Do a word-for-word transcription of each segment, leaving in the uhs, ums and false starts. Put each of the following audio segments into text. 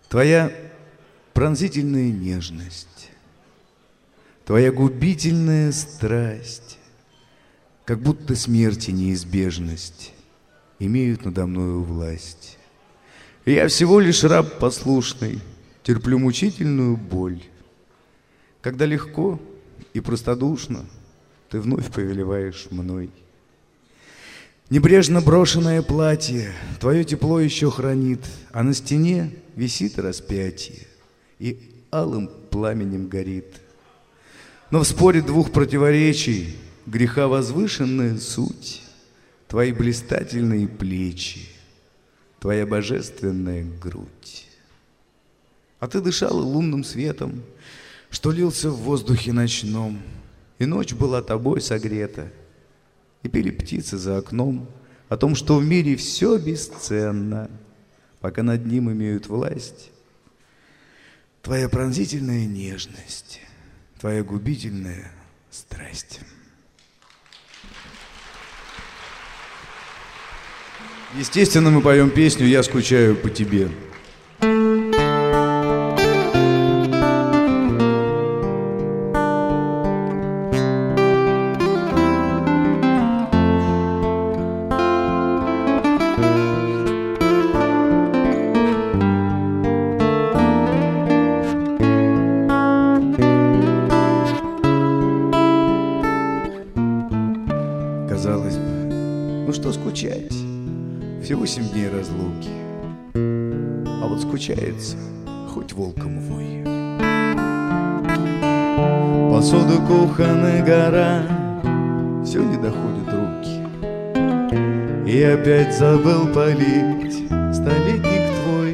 Твоя пронзительная нежность, твоя губительная страсть, как будто смерти неизбежность имеют надо мною власть. И я всего лишь раб послушный, терплю мучительную боль, когда легко и простодушно ты вновь повелеваешь мной. Небрежно брошенное платье твое тепло еще хранит, а на стене висит распятие и алым пламенем горит. Но в споре двух противоречий греха возвышенная суть, твои блистательные плечи, твоя божественная грудь. А ты дышала лунным светом, что лился в воздухе ночном, и ночь была тобой согрета, и пели птицы за окном о том, что в мире все бесценно, пока над ним имеют власть твоя пронзительная нежность, твоя губительная страсть. Естественно, мы поем песню «Я скучаю по тебе». Казалось бы, ну что скучать? Всего семь дней разлуки, а вот скучается хоть волком вой. Посуда кухонная гора, все не доходят руки, и опять забыл полить столетник твой.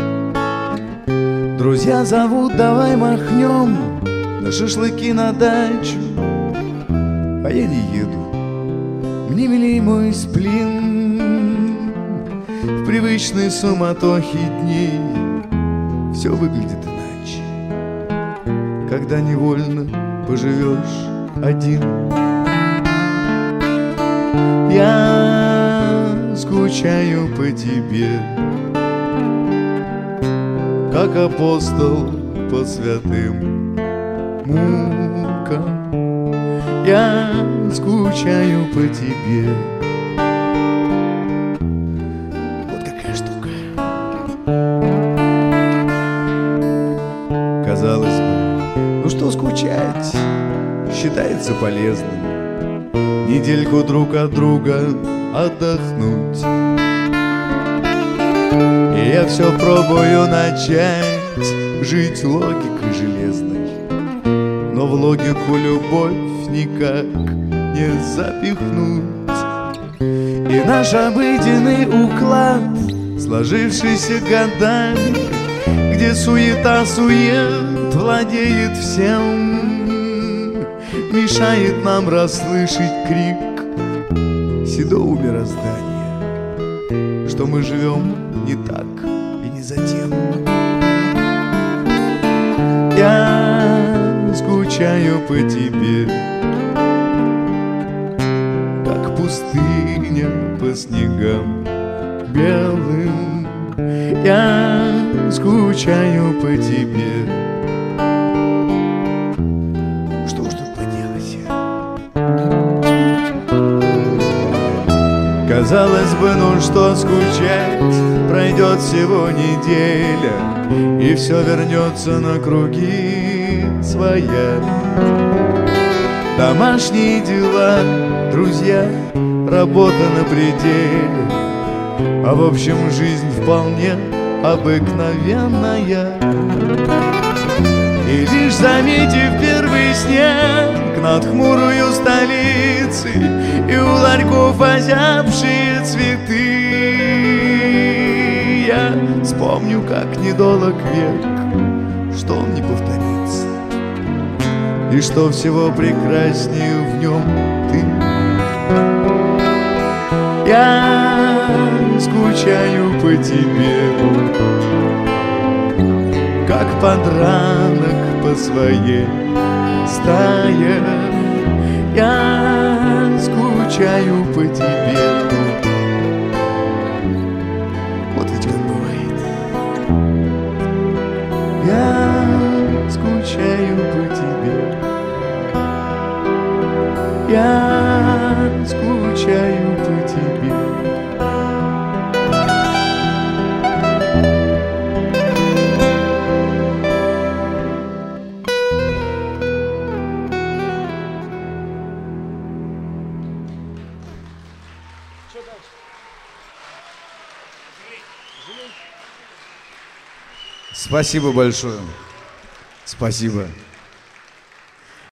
Друзья зовут, давай махнем на шашлыки на дачу, а я не еду, мне милей мой сплин. В привычной суматохе дней все выглядит иначе, когда невольно поживешь один. Я скучаю по тебе, как апостол по святым мукам. Я скучаю по тебе. Казалось бы, ну что скучать, считается полезным недельку друг от друга отдохнуть. И я все пробую начать жить логикой железной, но в логику любовь никак не запихнуть. И наш обыденный уклад, сложившийся годами, где суета-сует владеет всем, мешает нам расслышать крик седого мироздания, что мы живем не так и не затем. Я скучаю по тебе, как пустыня по снегам белым. Я скучаю по тебе. Что ж тут поделать? Казалось бы, ну что скучать, пройдет всего неделя, и все вернется на круги своя. Домашние дела, друзья, работа на пределе, а в общем жизнь вполне обыкновенная. И лишь заметив первый снег над хмурою столицей и у ларьков озябшие цветы, я вспомню, как недолог век, что он не повторится, и что всего прекраснее в нем ты. Я скучаю по тебе, как подранок по своей стае. Я скучаю по тебе. Вот ведь как бывает. я скучаю по тебе. Спасибо большое. Спасибо.